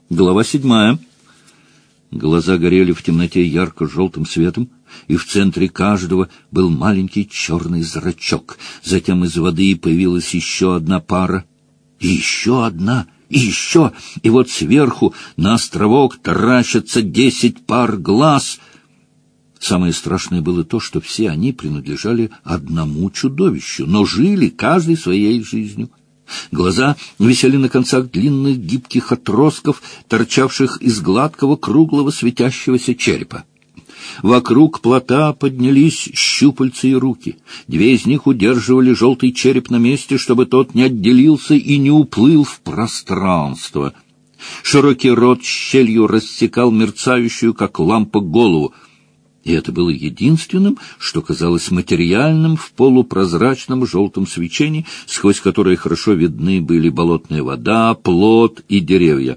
Глава 7. Глаза горели в темноте ярко-желтым светом, и в центре каждого был маленький черный зрачок. Затем из воды появилась еще одна пара, и еще одна, и еще, и вот сверху на островок таращатся 10 пар глаз. Самое страшное было то, что все они принадлежали одному чудовищу, но жили каждый своей жизнью. Глаза висели на концах длинных гибких отростков, торчавших из гладкого, круглого, светящегося черепа. Вокруг плота поднялись щупальца и руки. 2 из них удерживали желтый череп на месте, чтобы тот не отделился и не уплыл в пространство. Широкий рот щелью рассекал мерцающую, как лампа, голову. И это было единственным, что казалось материальным в полупрозрачном желтом свечении, сквозь которое хорошо видны были болотная вода, плот и деревья.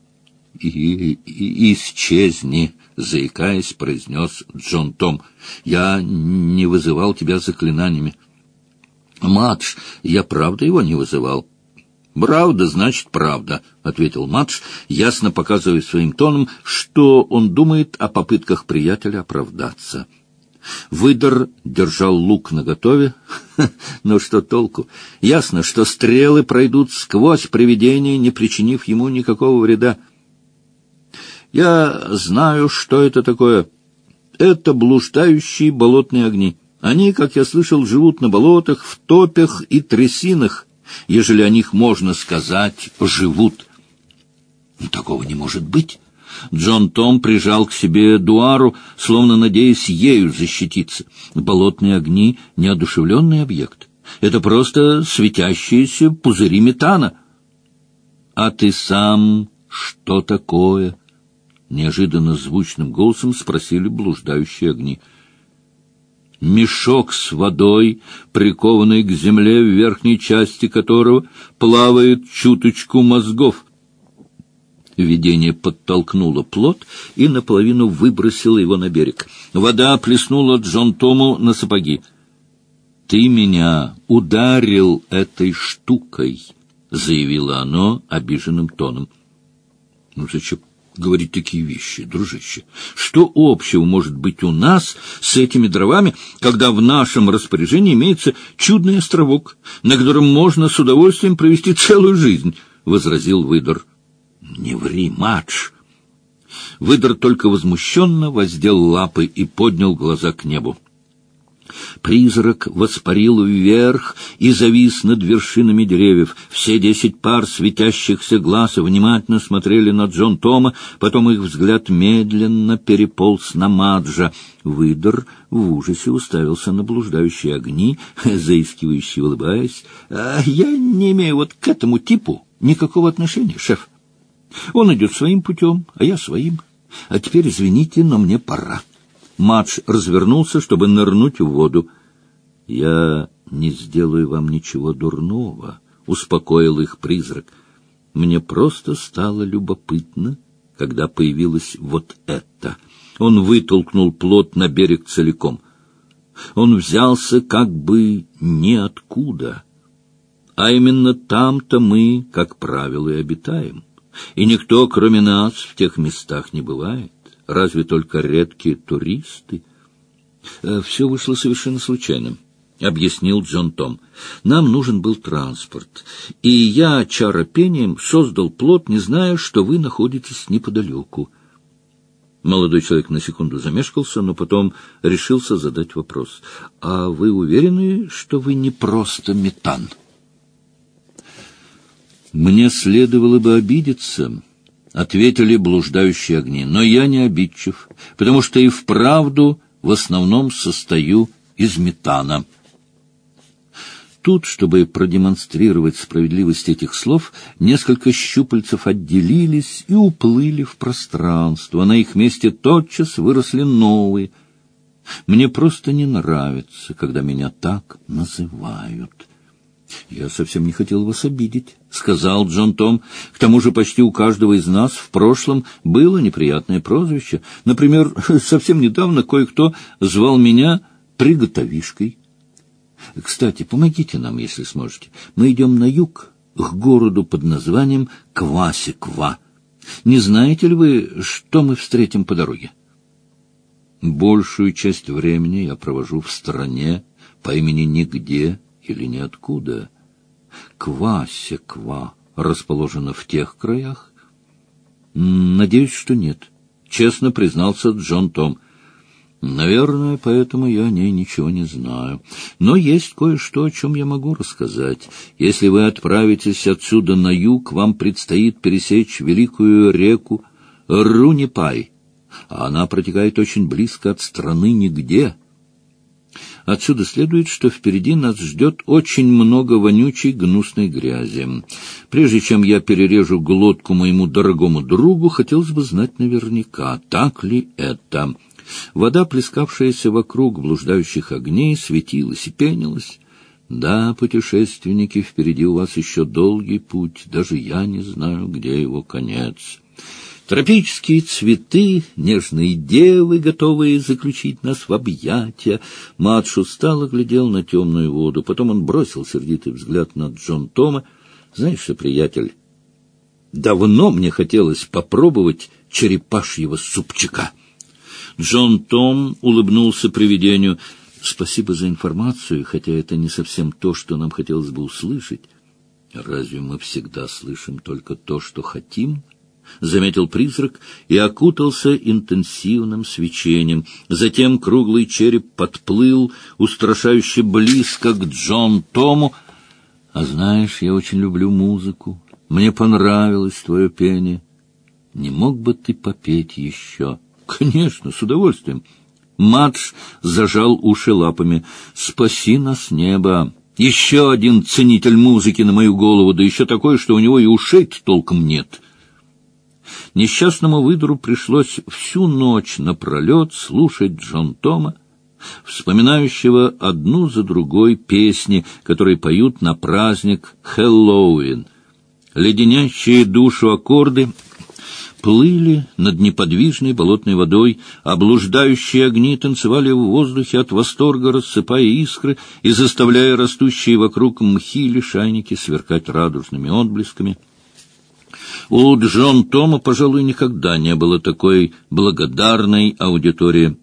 «Исчезни!» — заикаясь, произнес Джон Том. «Я не вызывал тебя заклинаниями». «Мадж, я правда его не вызывал». «Правда, значит, правда», — ответил Мадж, ясно показывая своим тоном, что он думает о попытках приятеля оправдаться. Выдор держал лук наготове. Но что толку? Ясно, что стрелы пройдут сквозь привидение, не причинив ему никакого вреда. «Я знаю, что это такое. Это блуждающие болотные огни. Они, как я слышал, живут на болотах, в топях и трясинах, ежели о них можно сказать «живут». Такого не может быть. Джон Том прижал к себе Дуару, словно надеясь ею защититься. Болотные огни — неодушевленный объект. Это просто светящиеся пузыри метана. «А ты сам что такое?» — неожиданно звучным голосом спросили блуждающие огни. «Мешок с водой, прикованный к земле, в верхней части которого плавает чуточку мозгов». Видение подтолкнуло плот и наполовину выбросило его на берег. Вода плеснула Джон Тому на сапоги. «Ты меня ударил этой штукой», — заявило оно обиженным тоном. «Ну зачем говорить такие вещи, дружище? Что общего может быть у нас с этими дровами, когда в нашем распоряжении имеется чудный островок, на котором можно с удовольствием провести целую жизнь?» — возразил Выдор. «Не ври, Мадж!» Выдор только возмущенно воздел лапы и поднял глаза к небу. Призрак воспарил вверх и завис над вершинами деревьев. Все 10 пар светящихся глаз внимательно смотрели на Джон Тома, потом их взгляд медленно переполз на Маджа. Выдор в ужасе уставился на блуждающие огни, заискивающе улыбаясь. «Я не имею вот к этому типу никакого отношения, шеф. Он идет своим путем, а я своим. А теперь, извините, но мне пора». Мадж развернулся, чтобы нырнуть в воду. «Я не сделаю вам ничего дурного», — успокоил их призрак. «Мне просто стало любопытно, когда появилось вот это». Он вытолкнул плот на берег целиком. Он взялся как бы ниоткуда. А именно там-то мы, как правило, и обитаем. И никто, кроме нас, в тех местах не бывает. Разве только редкие туристы? Все вышло совершенно случайно, — объяснил Джон Том. Нам нужен был транспорт, и я чаропением создал плот, не зная, что вы находитесь неподалеку. Молодой человек на секунду замешкался, но потом решился задать вопрос. А вы уверены, что вы не просто метан? Мне следовало бы обидеться, — ответили блуждающие огни. «Но я не обидчив, потому что и вправду в основном состою из метана». Тут, чтобы продемонстрировать справедливость этих слов, несколько щупальцев отделились и уплыли в пространство. На их месте тотчас выросли новые. Мне просто не нравится, когда меня так называют. «Я совсем не хотел вас обидеть», — сказал Джон Том. «К тому же почти у каждого из нас в прошлом было неприятное прозвище. Например, совсем недавно кое-кто звал меня Приготовишкой. Кстати, помогите нам, если сможете. Мы идем на юг, к городу под названием Квасиква. Не знаете ли вы, что мы встретим по дороге? Большую часть времени я провожу в стране по имени Нигде или Ниоткуда. Ква-секва расположена в тех краях? Надеюсь, что нет, честно признался Джон Том. Наверное, поэтому я о ней ничего не знаю. Но есть кое-что, о чем я могу рассказать. Если вы отправитесь отсюда на юг, вам предстоит пересечь великую реку Рунипай, а она протекает очень близко от страны Нигде. Отсюда следует, что впереди нас ждет очень много вонючей гнусной грязи. Прежде чем я перережу глотку моему дорогому другу, хотелось бы знать наверняка, так ли это. Вода, плескавшаяся вокруг блуждающих огней, светилась и пенилась. Да, путешественники, впереди у вас еще долгий путь, даже я не знаю, где его конец. Тропические цветы, нежные девы, готовые заключить нас в объятия. Мадж устало глядел на темную воду. Потом он бросил сердитый взгляд на Джон Тома. Знаешь что, приятель, давно мне хотелось попробовать черепашьего супчика. Джон Том улыбнулся привидению. Спасибо за информацию, хотя это не совсем то, что нам хотелось бы услышать. Разве мы всегда слышим только то, что хотим? Заметил призрак и окутался интенсивным свечением. Затем круглый череп подплыл устрашающе близко к Джон Тому. А знаешь, я очень люблю музыку. Мне понравилось твое пение. Не мог бы ты попеть еще? Конечно, с удовольствием. Мадж зажал уши лапами. Спаси нас, небо! Еще один ценитель музыки на мою голову, да еще такой, что у него и ушей-то толком нет. Несчастному выдру пришлось всю ночь напролет слушать Джон Тома, вспоминающего одну за другой песни, которые поют на праздник Хэллоуин. Леденящие душу аккорды плыли над неподвижной болотной водой, а блуждающие огни танцевали в воздухе от восторга, рассыпая искры и заставляя растущие вокруг мхи лишайники сверкать радужными отблесками. У Джон Тома, пожалуй, никогда не было такой благодарной аудитории.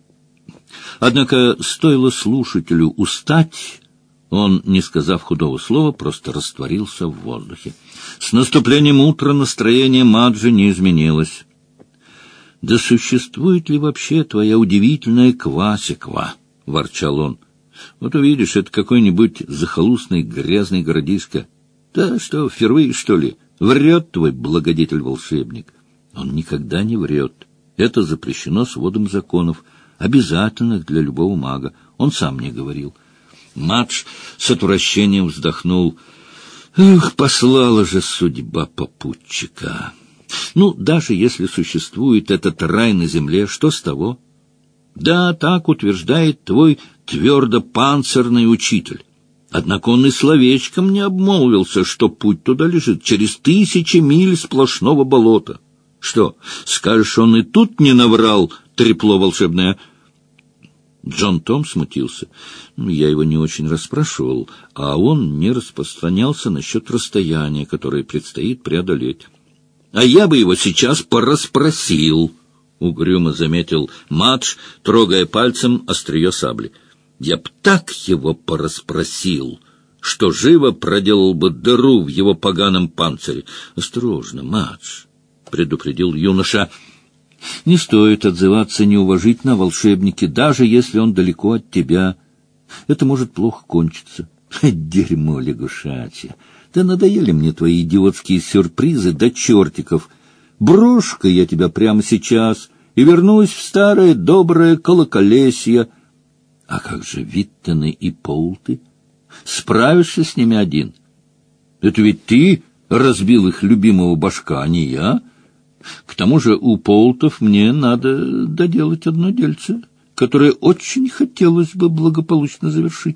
Однако стоило слушателю устать, он, не сказав худого слова, просто растворился в воздухе. С наступлением утра настроение Маджи не изменилось. «Да существует ли вообще твоя удивительная ква-секва?» — ворчал он. «Вот увидишь, это какой-нибудь захолустный грязный городишко. Да что, впервые, что ли? Врет твой благодетель-волшебник». «Он никогда не врет. Это запрещено сводом законов, обязательных для любого мага. Он сам мне говорил». Мадж с отвращением вздохнул. «Эх, послала же судьба попутчика! Ну, даже если существует этот рай на земле, что с того? Да, так утверждает твой твердопанцирный учитель. Однако он и словечком не обмолвился, что путь туда лежит через 1000 миль сплошного болота. Что, скажешь, он и тут не наврал, трепло волшебное?» Джон Том смутился. Я его не очень расспрашивал, а он не распространялся насчет расстояния, которое предстоит преодолеть. — А я бы его сейчас порасспросил, — угрюмо заметил Мадж, трогая пальцем острие сабли. — Я б так его порасспросил, что живо проделал бы дыру в его поганом панцире. — Осторожно, Мадж, — предупредил юноша. Не стоит отзываться неуважительно о волшебнике, даже если он далеко от тебя. Это может плохо кончиться. Дерьмо лягушачье! Да надоели мне твои идиотские сюрпризы до чертиков. Брошу-ка я тебя прямо сейчас и вернусь в старое доброе Колоколесье. А как же Виттены и Поулты? Справишься с ними один? Это ведь ты разбил их любимого башка, а не я. К тому же у Поултов мне надо доделать одно дельце, которое очень хотелось бы благополучно завершить.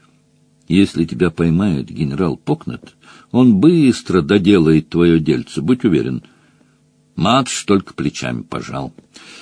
Если тебя поймает генерал Покнет, он быстро доделает твое дельце, будь уверен. Мадж только плечами пожал.